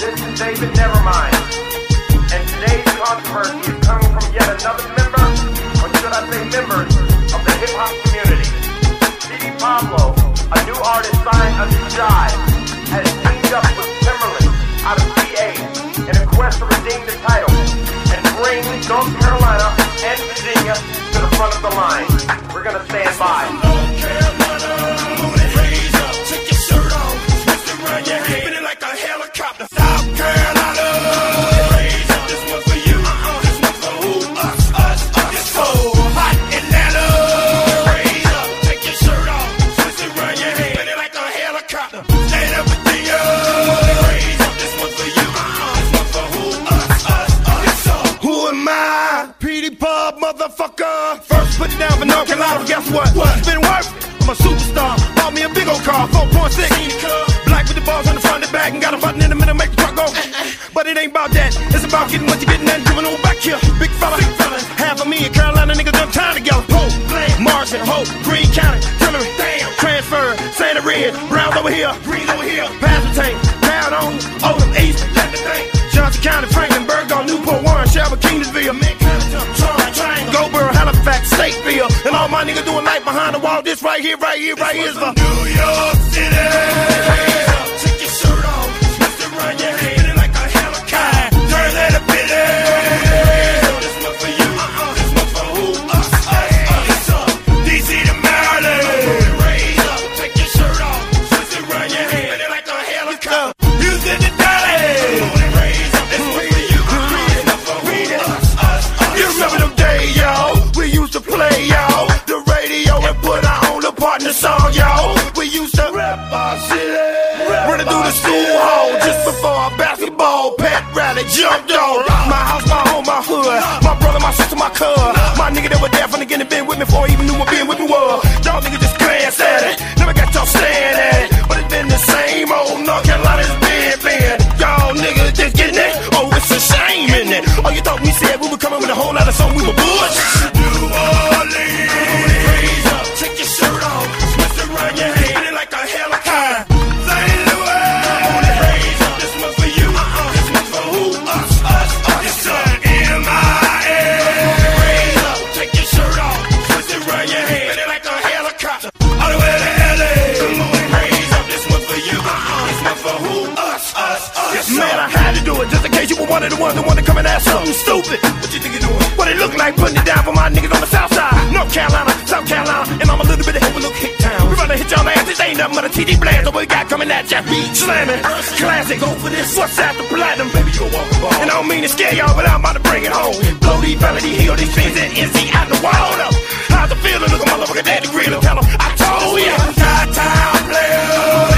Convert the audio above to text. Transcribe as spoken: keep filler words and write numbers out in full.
This is David Nevermind, and today's controversy is coming from yet another member, or should I say members, of the hip-hop community. Petey Pablo, a new artist signed under Jive, has teamed up with Timberland out of P A in a quest to redeem the title and bring North Carolina and Virginia to the front of the line. We're gonna stand by. North Carolina, raise up, take your shirt off, twist it around your head, spin it like a helicopter. South Carolina, raise up, this one's for you, uh-uh, this one's for who? Us, us, us. It's so hot, Atlanta, raise up, take your shirt off, twist it around your head, spin it like a helicopter. Stand up, Virginia, raise up, this one's for you, uh-uh, this one's for who? Us, us, us. It's so who am I? Petey Pub, motherfucker. First put it down for North Carolina, guess what? What? It's been worth. I'm a superstar. Bought me a big old car, four point six. Black with the balls on the front and back, and got a button in the middle, make the truck go. But it ain't about that. It's about getting what you getting and giving on back here. Big fella, big fella. Half of me and Carolina niggas done time together. Hope, Marshall, Hope, Greene County, Tillery, damn, transfer, Santa Red, Browns over here, Green over here, Pastor Town on, Oldham, East, let me think. Johnson County, Franklin, Burgos, Newport, Warren, Shelby, Kingsville, Goldsboro, Halifax, Stateville, and all my niggas doing life behind the wall. This right here, right here, right here is for New York City. Raise up, take your shirt off, twist it around your head, spin it like a helicopter. Turn that a pity. This one for you, uh-uh, this one for who? Us, us, us. It's up, D C to Maryland. Raise up, take your shirt off, twist it around your head, spin it like a helicopter. Houston to Dallas. Raise up, this one for you, uh-uh, this one for who? Us, us, us. You remember them days, y'all? We used to play, y'all, the radio and put our own little part in the song, y'all. We used to rap our city, running through the school hall just before our basketball pet rally jumped on. My house, my home, my hood, my brother, my sister, my cuz, my nigga that was there from the beginning, been with me before I even knew what being with me was. Y'all niggas just glance at it, never got y'all staring at it, but it's been the same old North Carolina's been, been. Y'all niggas just getting it, oh it's a shame in it. Oh you thought we said we were coming with a whole lot of something, we were bush. New Orleans, raise up, take your shirt off, twist it around your head, spin it like a helicopter. Saint Louis, raise up, this one's for you, uh-uh, this one's for who? Us, us, us. It's up, M I A, raise up, take your shirt off, twist it around your head, spin it like a helicopter. All the way to L A, raise up, this one's for you, uh-uh, this one's for who? Us, us, us. Yes, man, I had to do it just in case you were one of the ones that want to come and ask something stupid. What you think you're doing? What it look like putting it down for my niggas on the south side, North Carolina, South Carolina, and I'm a little bit of overlook hit town. We runna hit y'all ass, this ain't nothing but a T D blast. What we got coming at ya, beat slamming, classic, go for this, what's after platinum? Baby, you a walking ball. And I don't mean to scare y'all, but I'm about to bring it home. Blow these felony, heal these fiends, and N C out the wall up. How's the feeling? Look at my motherfucker daddy grill and tell him I told ya. Tie-town player.